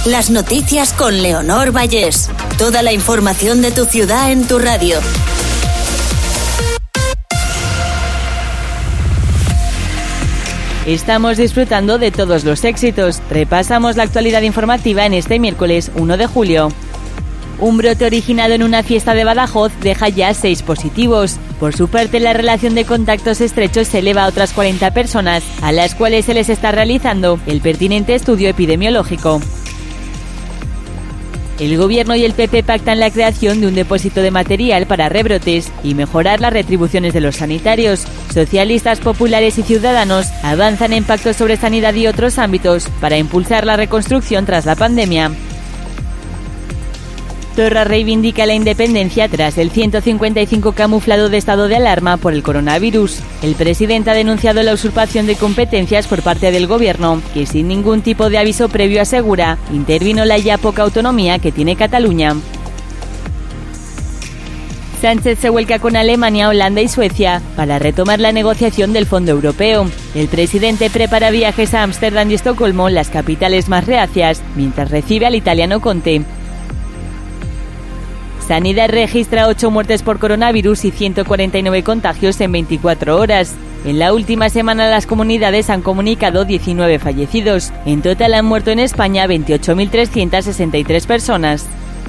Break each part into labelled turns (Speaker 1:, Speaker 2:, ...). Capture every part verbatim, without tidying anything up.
Speaker 1: Las noticias con Leonor Vallés. Toda la información de tu ciudad en tu radio.
Speaker 2: Estamos disfrutando de todos los éxitos. Repasamos la actualidad informativa en este miércoles uno de julio. Un brote originado en una fiesta de Badajoz deja ya seis positivos. Por su parte, la relación de contactos estrechos se eleva a otras cuarenta personas, a las cuales se les está realizando el pertinente estudio epidemiológico. El Gobierno y el P P pactan la creación de un depósito de material para rebrotes y mejorar las retribuciones de los sanitarios. Socialistas, populares y ciudadanos avanzan en pactos sobre sanidad y otros ámbitos para impulsar la reconstrucción tras la pandemia. Torra reivindica la independencia tras el ciento cincuenta y cinco camuflado de estado de alarma por el coronavirus. El presidente ha denunciado la usurpación de competencias por parte del gobierno, que sin ningún tipo de aviso previo asegura intervino la ya poca autonomía que tiene Cataluña. Sánchez se vuelca con Alemania, Holanda y Suecia para retomar la negociación del Fondo Europeo. El presidente prepara viajes a Ámsterdam y Estocolmo, las capitales más reacias, mientras recibe al italiano Conte. Sanidad registra ocho muertes por coronavirus y ciento cuarenta y nueve contagios en veinticuatro horas. En la última semana las comunidades han comunicado diecinueve fallecidos. En total han muerto en España veintiocho mil trescientas sesenta y tres personas.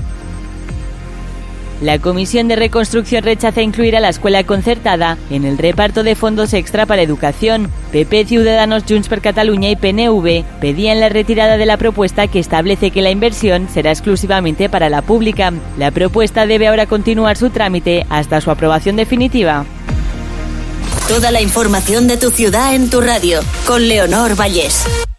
Speaker 2: La Comisión de Reconstrucción rechaza incluir a la escuela concertada en el reparto de fondos extra para educación. P P, Ciudadanos, Junts per Catalunya y P N V pedían la retirada de la propuesta que establece que la inversión será exclusivamente para la pública. La propuesta debe ahora continuar su trámite hasta su aprobación definitiva.
Speaker 1: Toda la información de tu ciudad en tu radio, con Leonor Vallés.